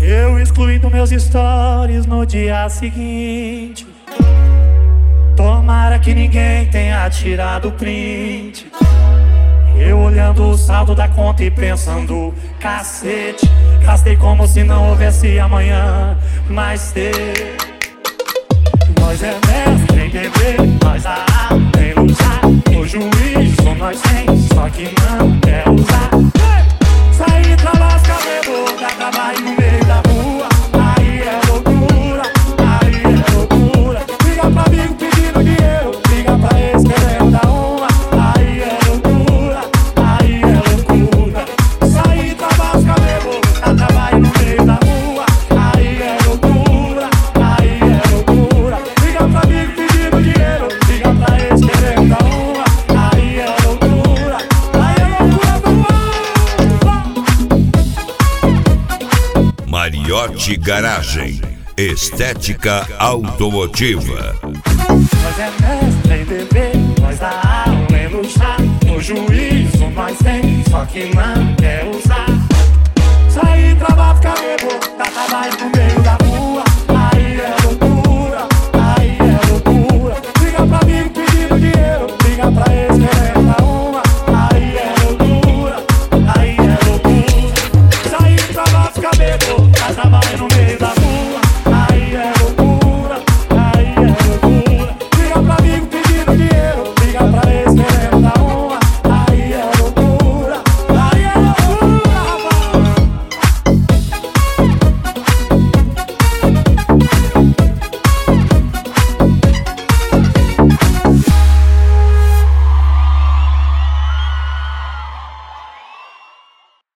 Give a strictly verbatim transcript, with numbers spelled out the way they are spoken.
Eu excluí dos meus stories no dia seguinte. Tomara que ninguém tenha tirado print. Eu olhando o saldo da conta e pensando, cacete, gastei como se não houvesse amanhã mais ter. Nós é mestre em beber, nós a alma em lutar. O juiz só nós tem, só que não quer usar. Sair pra lascar bebo, dá trabalho no meio da rua. Aí é loucura, aí é loucura. Liga pra amigo pedindo dinheiro, liga pra ex querendo dar uma. Aí é loucura, aí é loucura. Sair pra lascar bebo, dá trabalho no meio da rua. Aí é loucura, aí é loucura. Liga pra amigo pedindo dinheiro, liga pra ex querendo dar uma. Aí é loucura, aí é loucura, vamos. Mariotti Garagem, estética automotiva. Nós é mestre em beber, nós a alma em luxar. O juízo nós tem, só que não quer usar.